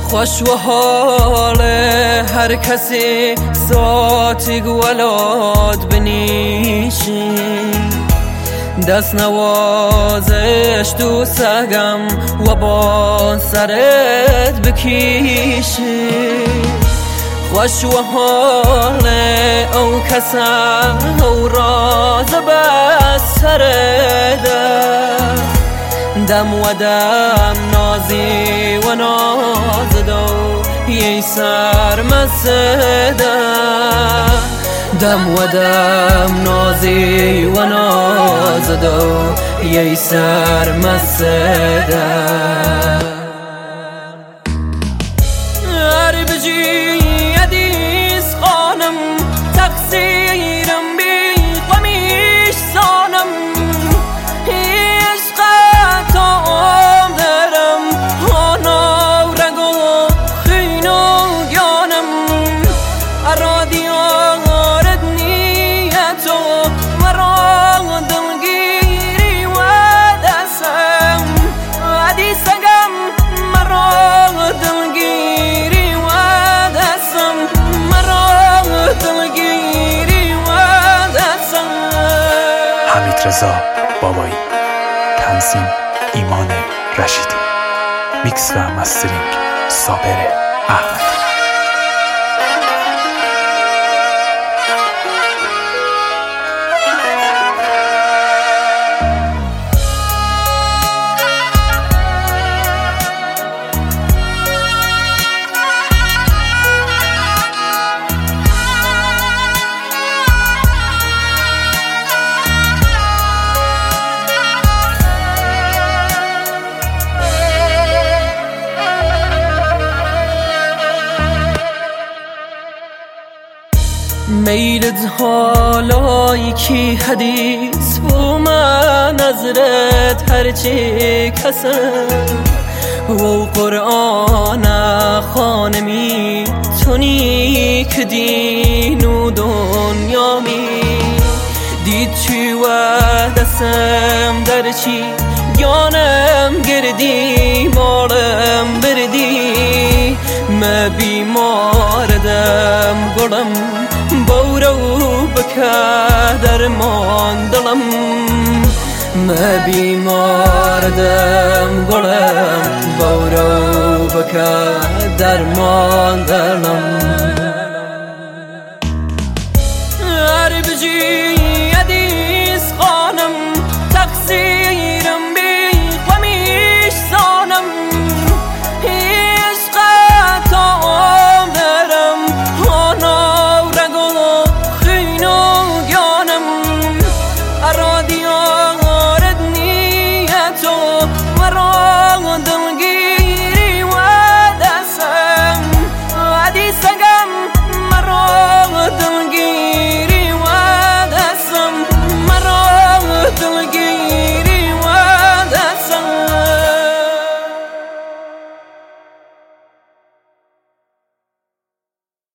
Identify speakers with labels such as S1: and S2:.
S1: خوش و حال هر کسی ساتی گولاد بنیشی دست نوازش تو سگم و با سرت بکیشی خوش و حال او کسا او راز بس سرده دم و دم نازی و نازدو یه سر مسده دم و دم نازی و نازدو یه سر مسده هر بجی یدیس خانم تقصیرم بی قمیش سانم
S2: رضا بابایی، تنظیم ایمان رشیدی، میکس و مسترینگ صابر احمدی.
S1: میلت حالایی کی حدیث بو من نظرت هرچی کسم و قرآن خانمی تونی که دین و دنیا می دید چی و دستم در چی گانم گردی مالم بردی ما بیماردم گلم بورو بکا درمان دلم ما بیماردم گلم بورو بکا درمان دلم